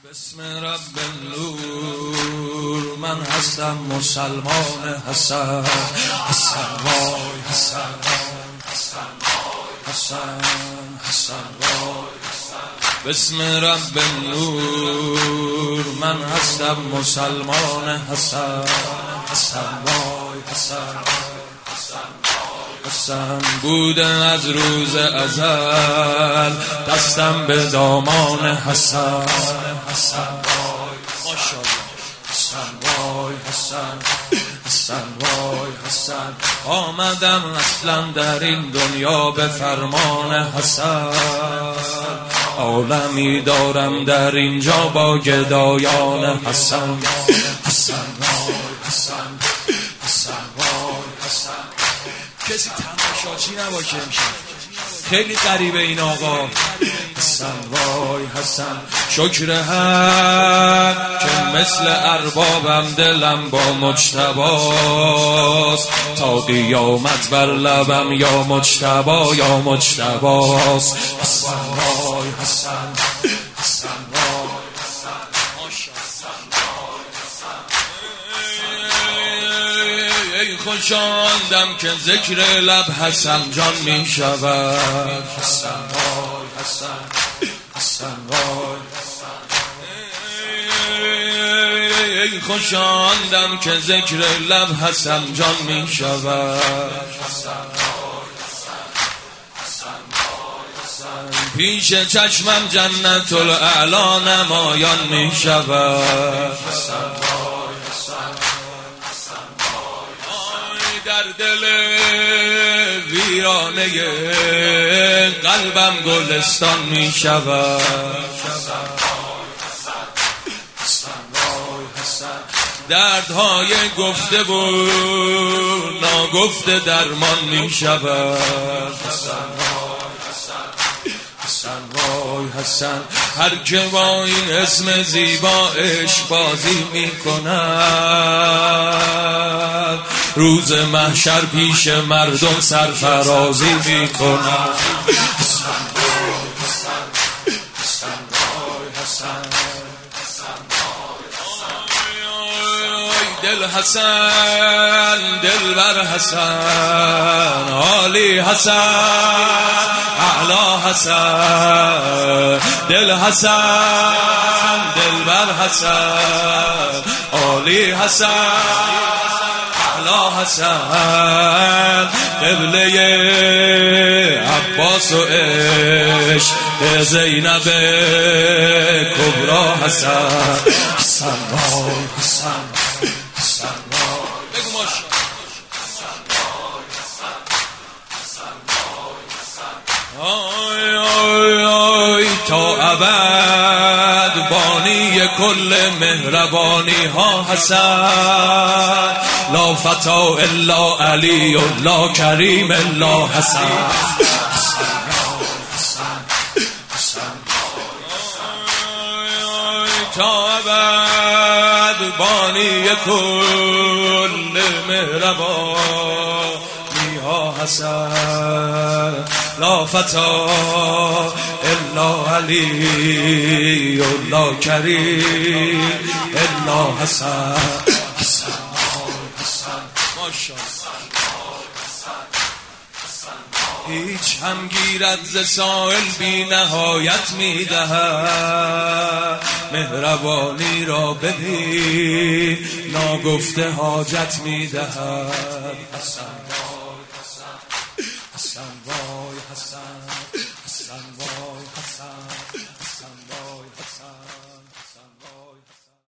بسم رب النور من هستم مسلمان حسن حسن وای حسن حسن حسن وای بسم رب النور من هستم مسلمان حسن حسن وای حسن حسن بوده از روز ازل دستم به دامان حسن حسن وای ماشاءالله حسن وای حسن حسن وای حسن آمدم اصلا در این دنیا به فرمان حسن عالمی دارم در اینجا با گدایان حسن حسن وای حسن حسن وای حسن کسی تماشاچی نباشه امشب خیلی غریبه این آقا حسن وای حسن شکر حق که مثل اربابم دلم با مجتباست تا قیامت بر لبم یا مجتبا یا مجتباست حسن وای حسن حسن وای ای خوشاندم که ذکر لب حسن جان می شود حسن وای حسن حسن وای ای خوشاندم که ذکر لب حسن جان می شود پیش چشمم جنت الاعلی نمایان می شود در دل ویرانه قلبم گلستان می شود دردهای گفته و ناگفته درمان می شود حسن وای حسن هر که با این اسم زیبا عشق بازی می کند روز محشر پیش مردم سرفرازی می کند حسن وای حسن حسن وای حسن دل حسن دل بر حسن عالی حسن اعلی حسن دل حسن دل بر حسن عالی حسن اعلی حسن قبله عباس و عشق زینب کبرا حسن حسن وای حسن حسن وای بگو ماشاءالله آی آی آی تا ابد بانی کل مهربانی ها حسن لا فتا الا علی و لا کریم الا حسن تا ابد بانی کل مهربانی ها حسن لا فتا الا علی و لا کریم الا حسن حسن حسن هیچ هم گیرد ز سائل بی نهایت می دهد مهربانی را ببین ناگفته حاجت می دهد حسن وای حسن حسن وای حسن حسن وای حسن حسن وای